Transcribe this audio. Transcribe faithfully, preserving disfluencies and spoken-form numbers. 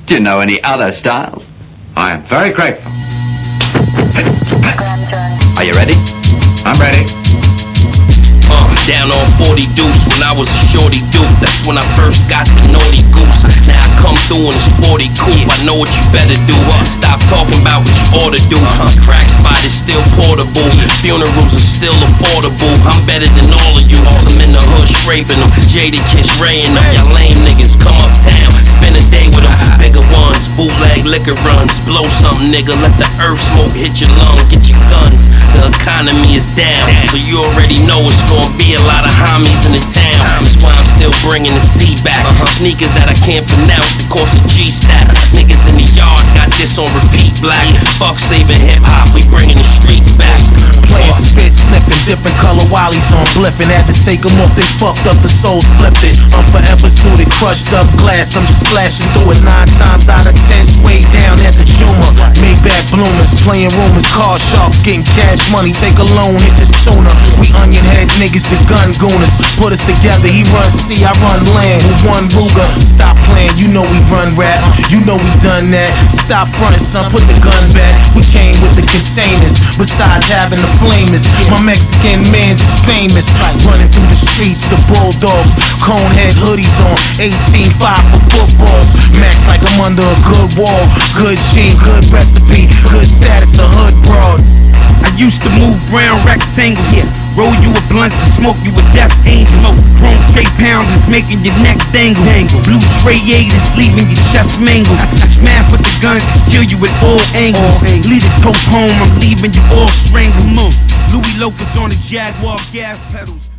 Do you know any other styles? I am very grateful. Are you ready? I'm ready. Uh, down on forty deuce when I was a shorty dude. That's when I first got the naughty goose. Now I come through in a sporty coupe. I know what you better do. Uh, stop talking about what you ought to do. Uh, crack spot is still portable. Funerals are still affordable. I'm better than all of you. I'm in the hood scraping them. Jada Kiss raying them. Y'all lame niggas come uptown. Spend a day with them. Bigger ones, bootleg liquor runs. Blow something, nigga. Let the earth smoke hit your lung. Get your guns. The economy is down, so you already know it's gonna be a lot of homies in the town. That's why I'm still bringing the C back. Uh-huh. Sneakers that I can't pronounce, the course of G-Stack. Niggas in the yard got this on repeat black. Fuck saving hip-hop, we bringing the streets back. Playing spit, snipping, different color Wallies on blipping. Had to take them off, they fucked up, the souls flipped it. I'm forever suited, crushed up glass. I'm just flashing through it nine times out of ten. Way down at the Juma. Maybach bloomers, playing rumors, car sharks, getting cash money. Take a loan, hit this tuna. We onion head niggas, the gun gooners. Put us together, he runs sea, I run land. With one Ruger, stop playing, you know we run rap. You know we done that. Stop frontin', son, put the gun back. We came with the containers, besides having the flamers. My Mexican man's is famous. Running through the streets, the bulldogs. Cone head hoodies on, eighteen five for footballs. Max like I'm under a good wall. Good gene, good recipe, good status, a hood broad. I used to move brown rectangle, yeah. Roll you a blunt to smoke you a death's angel. Chrome tray pounders making your neck dangle. Blue tray eighters leaving your chest mangled. Smash with the gun, kill you at all angles. Lead the toast home, I'm leaving you all strangled. Louis loafers on the Jaguar gas pedals.